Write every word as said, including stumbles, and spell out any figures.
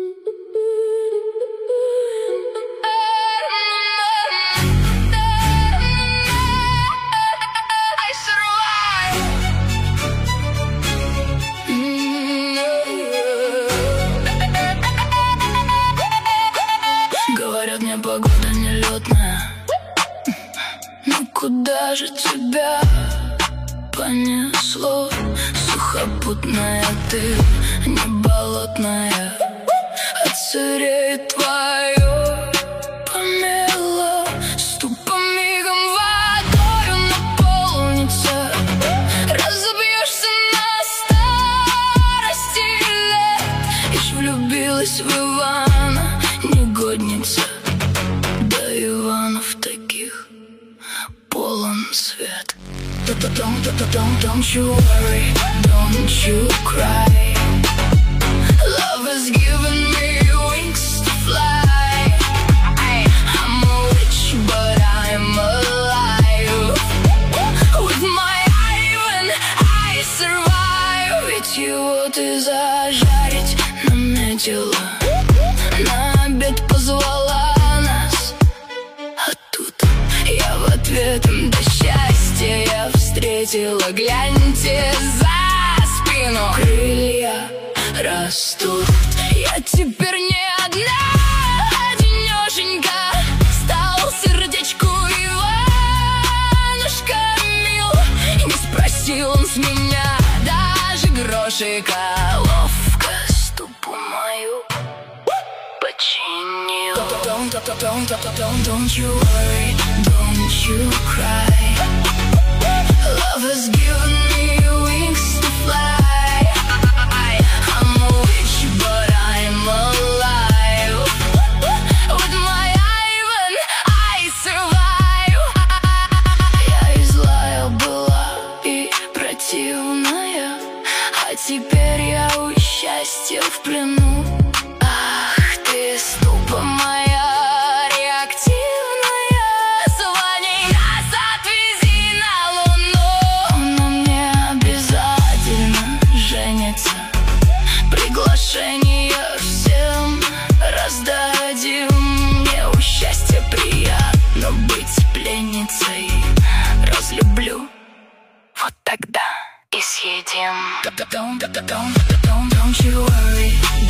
Говорят, мне погода нелетная. Ну куда же тебя понесло? Сухопутная ты, не болотная. Отсыреет твое помело. Ступа мигом водою наполнится. Разобьешься на старости лет. Ишь влюбилась в Ивана, негодница. Да Иванов таких полон свет. Don't, don't, don't, don't you worry, don't you cry. Love has given me wings to fly. I'm a witch, but I'm alive. With my Ivan I survive. Ведь его ты зажарить наметила. На обед позвала нас, а тут я в ответ до счастья я встретила. Гляньте за спину, крылья растут. Я теперь не одна, одинешенька. Стал сердечку Иванушка мил. Не спросил он с меня даже грошика. Ловко ступу мою починил. Don't, don't, don't, don't, don't, don't you worry, don't you cry. Love has given me wings to fly. I'm a witch, but I'm alive. With my Ivan I survive. Я и злая была, и противная, а теперь я у счастья в плену. Ах ты, ступа моя реактивная. Звони нас, отвези на Луну. Но мне обязательно жениться. Приглашение всем раздадим. Мне у счастья приятно быть пленницей. Разлюблю, вот тогда и съедим. Don't, don't, don't, don't, don't you worry.